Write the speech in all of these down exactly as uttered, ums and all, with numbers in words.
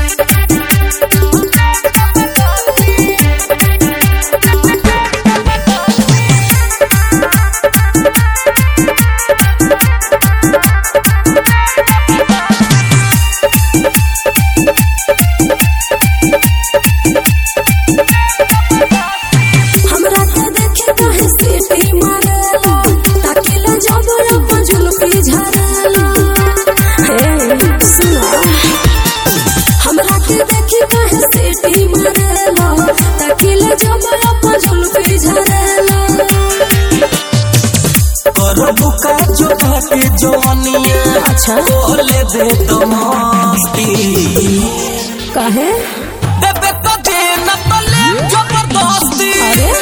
बुका चुका के जवानिया अच्छा बोले दे तो मस्ती काहे देबे तो दे न तले जबरदस्ती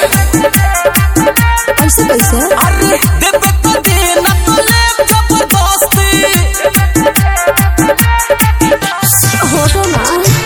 कैसे कैसे अरे देबे तो दे न तले जबरदस्ती हो तो ना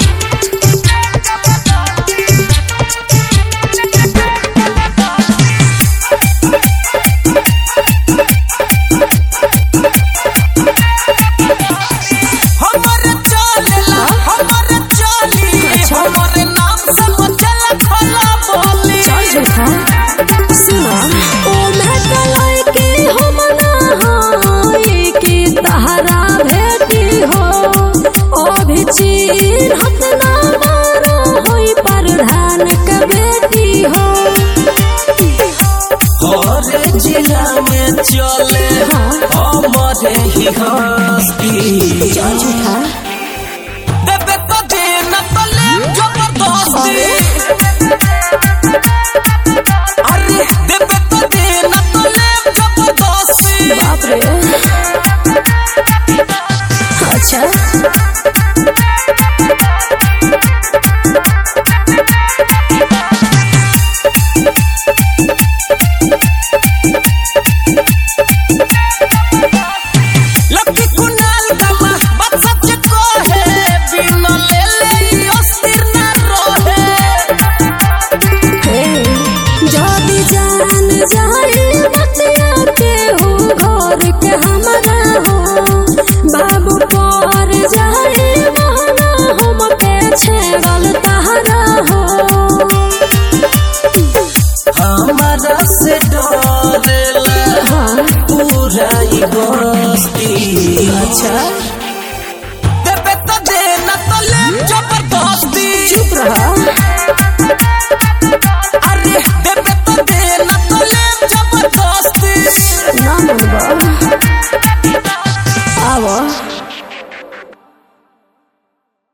जिला में चले हमारे ही हस्ती चल झूठा देबे तो दे न तले जबरदस्ती अरे देबे तो दे न तले जबरदस्ती बाप रे अच्छा हमारा से डरेला पूरा ही बस्ती अच्छा देबे तो दे न तले जबरदस्ती चुप रहा